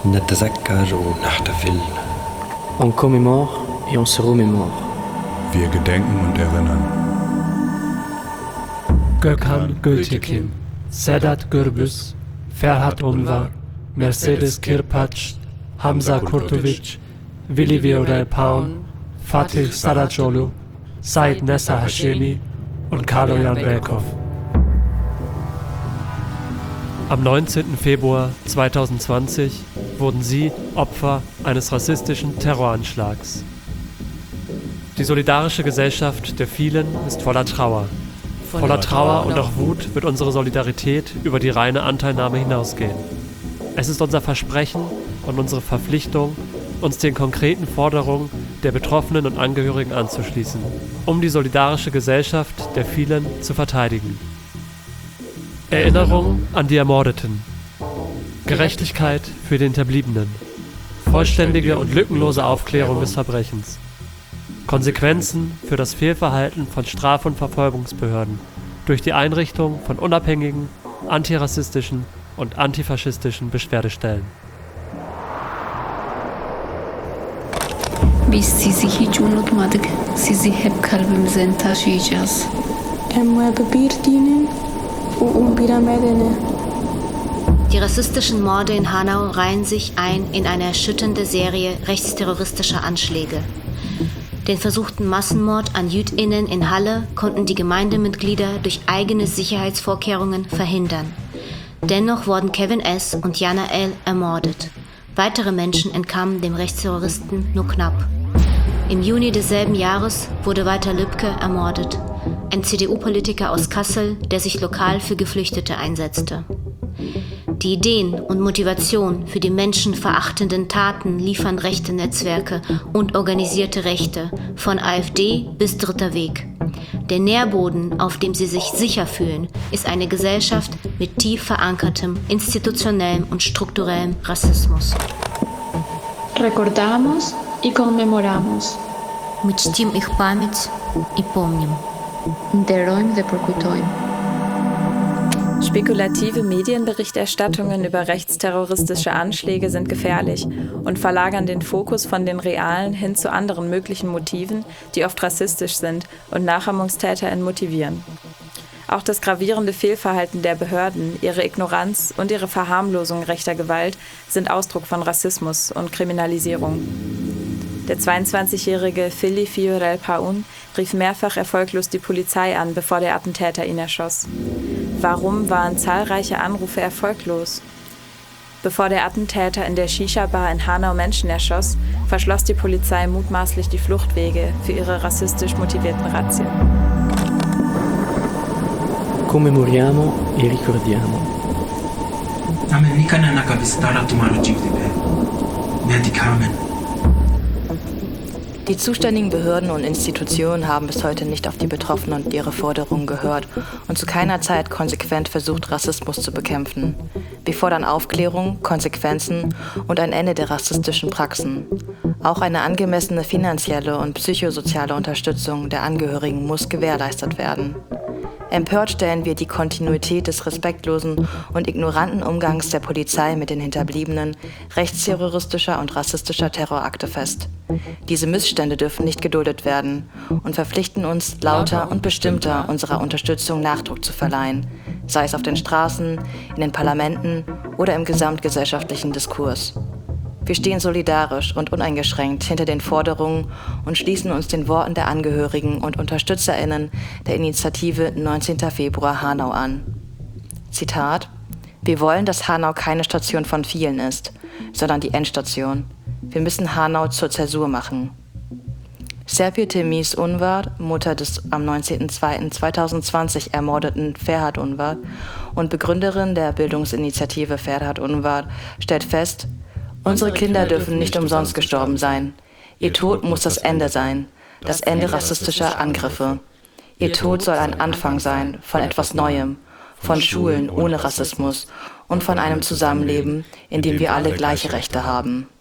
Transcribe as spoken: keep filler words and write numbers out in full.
نتذكر ونحتفل. On commémore et on se remémore. Wir gedenken und erinnern. Gökhan Gültekin, Sedat Gürbüz, Ferhat Unvar, Mercedes Kirpac, Hamza Kurtovic, Vili Viorel Paun, Fatih Saracoglu, Said Nessa Hashemi und Kaloyan Belkov. Am neunzehnten Februar zweitausendzwanzig wurden sie Opfer eines rassistischen Terroranschlags. Die solidarische Gesellschaft der vielen ist voller Trauer. Voller Trauer und auch Wut wird unsere Solidarität über die reine Anteilnahme hinausgehen. Es ist unser Versprechen und unsere Verpflichtung, uns den konkreten Forderungen der Betroffenen und Angehörigen anzuschließen, um die solidarische Gesellschaft der vielen zu verteidigen. Erinnerung an die Ermordeten. Gerechtigkeit für die Hinterbliebenen. Vollständige und lückenlose Aufklärung des Verbrechens. Konsequenzen für das Fehlverhalten von Straf- und Verfolgungsbehörden durch die Einrichtung von unabhängigen, antirassistischen und antifaschistischen Beschwerdestellen. Biz sizi hiç unutmadık. Sizi hep kalbimizden taşıyacağız. Die rassistischen Morde in Hanau reihen sich ein in eine erschütternde Serie rechtsterroristischer Anschläge. Den versuchten Massenmord an JüdInnen in Halle konnten die Gemeindemitglieder durch eigene Sicherheitsvorkehrungen verhindern. Dennoch wurden Kevin S. und Jana L. ermordet. Weitere Menschen entkamen dem Rechtsterroristen nur knapp. Im Juni desselben Jahres wurde Walter Lübcke ermordet, ein C D U-Politiker aus Kassel, der sich lokal für Geflüchtete einsetzte. Die Ideen und Motivation für die menschenverachtenden Taten liefern rechte Netzwerke und organisierte Rechte, von AfD bis Dritter Weg. Der Nährboden, auf dem sie sich sicher fühlen, ist eine Gesellschaft mit tief verankertem, institutionellem und strukturellem Rassismus. Recordamos y conmemoramos. Мы чтим их память и помним. Nderoim dhe përkujtojmë. Spekulative Medienberichterstattungen über rechtsterroristische Anschläge sind gefährlich und verlagern den Fokus von den realen hin zu anderen möglichen Motiven, die oft rassistisch sind und NachahmungstäterInnen motivieren. Auch das gravierende Fehlverhalten der Behörden, ihre Ignoranz und ihre Verharmlosung rechter Gewalt sind Ausdruck von Rassismus und Kriminalisierung. Der zweiundzwanzigjährige Vili Viorel Paun rief mehrfach erfolglos die Polizei an, bevor der Attentäter ihn erschoss. Warum waren zahlreiche Anrufe erfolglos? Bevor der Attentäter in der Shisha-Bar in Hanau Menschen erschoss, verschloss die Polizei mutmaßlich die Fluchtwege für ihre rassistisch motivierten Razzien. Commemoriamo e ricordiamo. Die zuständigen Behörden und Institutionen haben bis heute nicht auf die Betroffenen und ihre Forderungen gehört und zu keiner Zeit konsequent versucht, Rassismus zu bekämpfen. Wir fordern Aufklärung, Konsequenzen und ein Ende der rassistischen Praxen. Auch eine angemessene finanzielle und psychosoziale Unterstützung der Angehörigen muss gewährleistet werden. Empört stellen wir die Kontinuität des respektlosen und ignoranten Umgangs der Polizei mit den Hinterbliebenen rechtsterroristischer und rassistischer Terrorakte fest. Diese Missstände dürfen nicht geduldet werden und verpflichten uns, lauter und bestimmter unserer Unterstützung Nachdruck zu verleihen, sei es auf den Straßen, in den Parlamenten oder im gesamtgesellschaftlichen Diskurs. Wir stehen solidarisch und uneingeschränkt hinter den Forderungen und schließen uns den Worten der Angehörigen und UnterstützerInnen der Initiative neunzehnten Februar Hanau an. Zitat: Wir wollen, dass Hanau keine Station von vielen ist, sondern die Endstation. Wir müssen Hanau zur Zäsur machen. Serpil Temiz Unvar, Mutter des am neunzehnten zweiten zweitausendzwanzig ermordeten Ferhat Unvar und Begründerin der Bildungsinitiative Ferhat Unvar, stellt fest: Unsere Kinder dürfen nicht umsonst gestorben sein. Ihr Tod muss das Ende sein, das Ende rassistischer Angriffe. Ihr Tod soll ein Anfang sein von etwas Neuem, von Schulen ohne Rassismus und von einem Zusammenleben, in dem wir alle gleiche Rechte haben.